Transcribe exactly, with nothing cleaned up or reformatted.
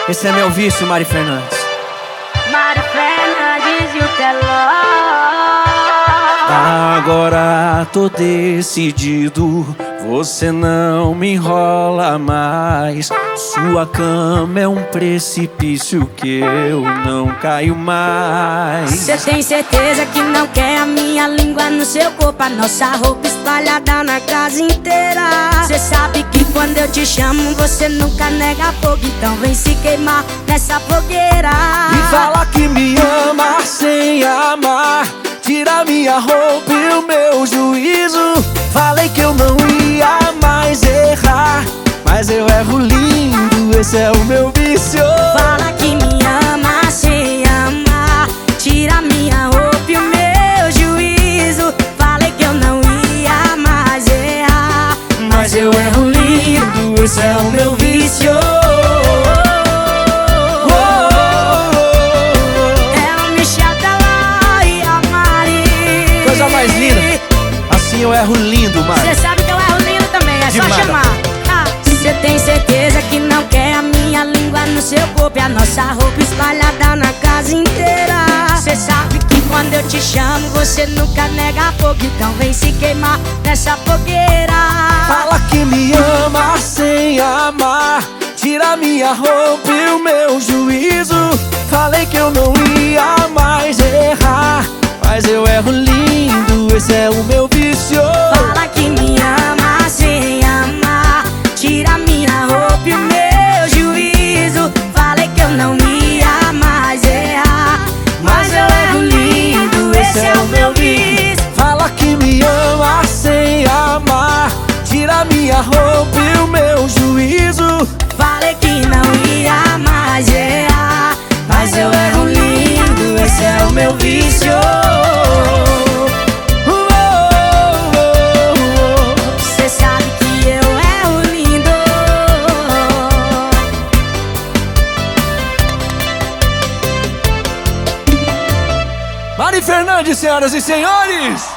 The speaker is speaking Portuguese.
Esse é meu vício, Mari Fernandes. Mari Fernandes e o Teló. Agora tô decidido, você não me enrola mais. Sua cama é um precipício que eu não caio mais. Cê tem certeza que não quer a minha língua no seu corpo, a nossa roupa espalhada na casa inteira. Cê sabe que quando eu te chamo você nunca nega fogo, então vem se queimar nessa fogueira. E fala que me ama sem amar, tira minha roupa e o meu juízo. Falei que eu não ia mais errar, mas eu erro lindo, esse é o meu vício. Fala que me ama sem amar, tira minha roupa e o meu juízo. Falei que eu não ia mais errar, mas eu erro lindo, esse é o meu vício. Coisa mais linda, assim eu erro lindo, Mari. Cê sabe que eu erro lindo também, é Demais. só chamar. ah, Cê tem certeza que não quer a minha língua no seu corpo e a nossa roupa espalhada na casa inteira. Cê sabe que quando eu te chamo você nunca nega fogo, então vem se queimar nessa fogueira. Fala que me ama sem amar, tira minha roupa e o meu juízo. Falei que eu não ia mais errar, mas eu erro lindo, esse é o meu vício. Fala que me ama sem amar, tira minha roupa e o meu juízo. Falei que eu não ia mais errar, mas eu erro lindo, esse é o meu vício. Fala que me ama sem amar, tira minha roupa e o meu juízo. Falei que não ia mais errar, mas eu erro lindo, esse é o meu vício. Cê sabe que eu erro lindo. Mari Fernandes, senhoras e senhores!